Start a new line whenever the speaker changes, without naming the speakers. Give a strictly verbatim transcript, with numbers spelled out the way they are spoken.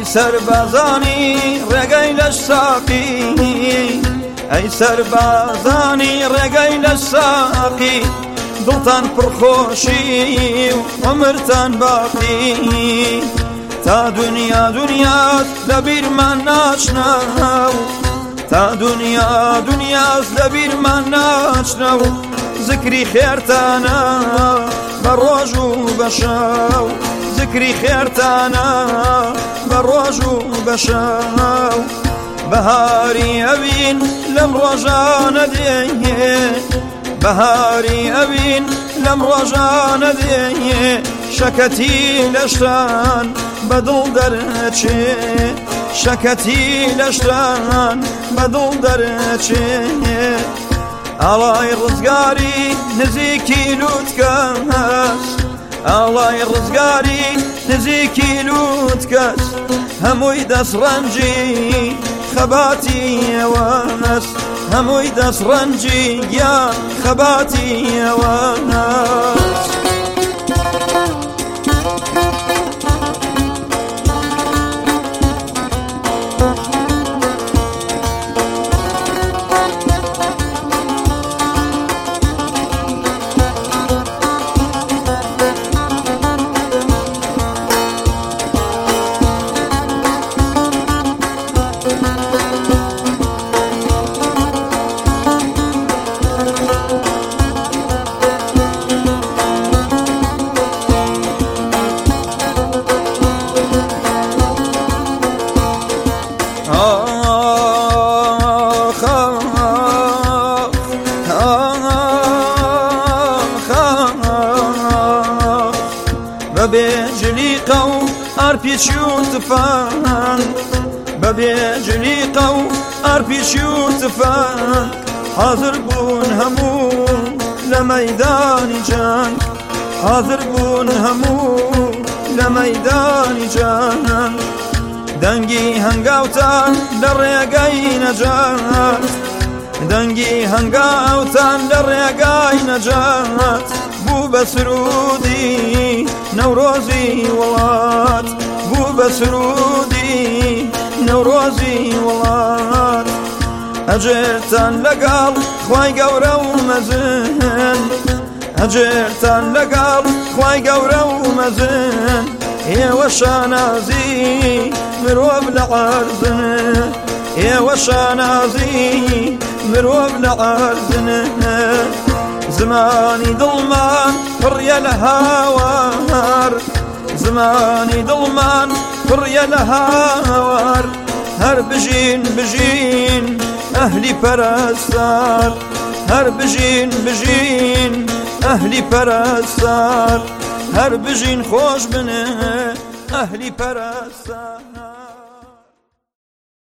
سربازانی ڕێگەی لە ساقی ئەی سەربازانی ڕێگەی لە ساقی دڵتان پڕخۆشی و عمرتان باقی تا دنیا دنیاست لەبیرمان ناچنەو تا دنیا دنیاست لەبیرمان ناچنەو ذکری خێرتانە بە ڕۆژ و بە شەو ذکری خێرتانە بە ڕۆژ و بە شەو بەهاری ئەوین لەم ڕۆژانە دێ بەهاری ئەوین لەم ڕۆژانە دێ شەکەتی لە شتان بەدڵ دەرچێ شەکەتی لە شتان بەدڵ دەرچێ ئاڵای ڕزگاری نزیکی لوتکەس ئاڵای ڕزگاری نزیکی لوتکەس هەمووی دەسڕەنجی خەباتی ئەوەنەس هەمووی دەسڕەنجی گیان خەباتی ئەوەنەس بەبێ جلیقە و ئارپیچی و تفەنگ بەبێ جلیقە و ئارپیچی و تفەنگ حاضر بوون هەموو لە مەیدانی جەنگ حاضر بوون هەموو لە مەیدانی جەنگ دەنگی هەنگاوتان لە ڕێگەی نەجات دەنگی هەنگاوتان لە ڕێگەی نەجات بوو بە سرودی نەورۆزی وڵات بوو بە سرودی نەورۆزی وڵات ئەجێرتان لەگەڵ خوای گەورە و مەزن ئەجێرتان لەگەڵ خوای گەورە و مەزن ئێوە شانازی مرۆڤ لە عەرزن ئێوە شانازی مرۆڤ لە عەرزن زمانی دڵمان پڕیە لە هاوار زمانی دڵمان پڕیە لە هاوار هەر بژین بژین ئەهلی پەرستار هەر بژین بژین ئەهلی پەرستار هەر بژین خۆش بنێ ئەهلی پەرستار